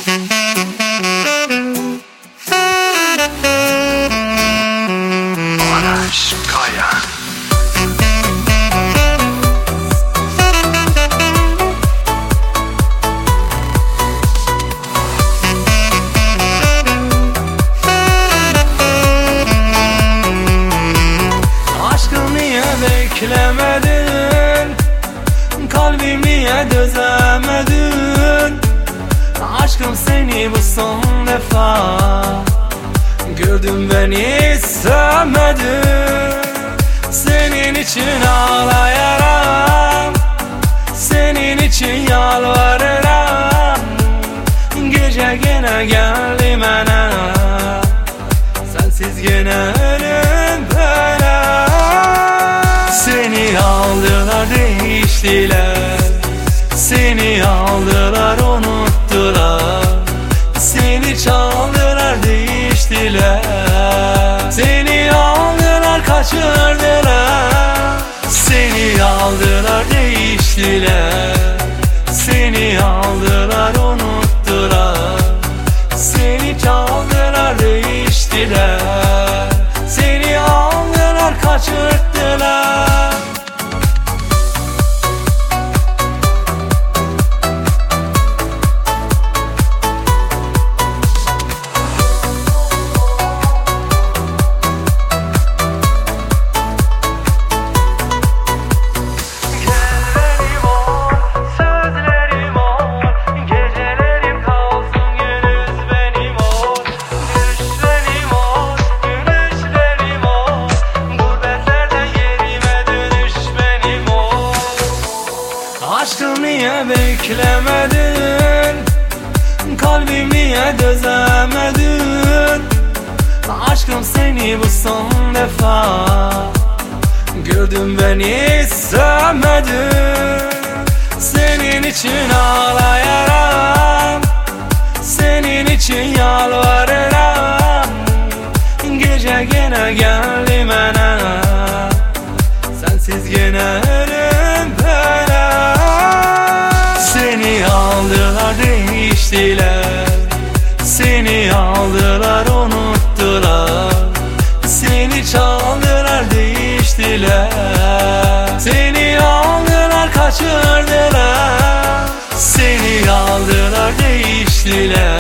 Barış Kaya. Aşkım niye beklemedin? Kalbim niye dözemedin? Aşkım seni bu son defa gördüm, beni sevmedin. Senin için ağlayarak, senin için yalvarırım. Gece gene geldi bana, sensiz gene ölüm böyle. Seni aldılar değiştiler, seni aldılar unuttular. Seni çaldılar değiştiler, seni aldılar kaçırdılar. Seni aldılar değiştiler, seni aldılar unuttular. Seni çaldılar değiştiler, seni aldılar kaçırdılar. Aşkım niye beklemedin? Kalbim niye dözemedin? Aşkım seni bu son defa gördüm, beni sevmedin. Senin için ağlayarak, senin için yalvarırım. Gece gene geldi bana, sensiz gene ölüm böyle. Seni aldılar değiştiler, seni aldılar unuttular. Seni çaldılar değiştiler, seni aldılar kaçırdılar. Seni aldılar değiştiler,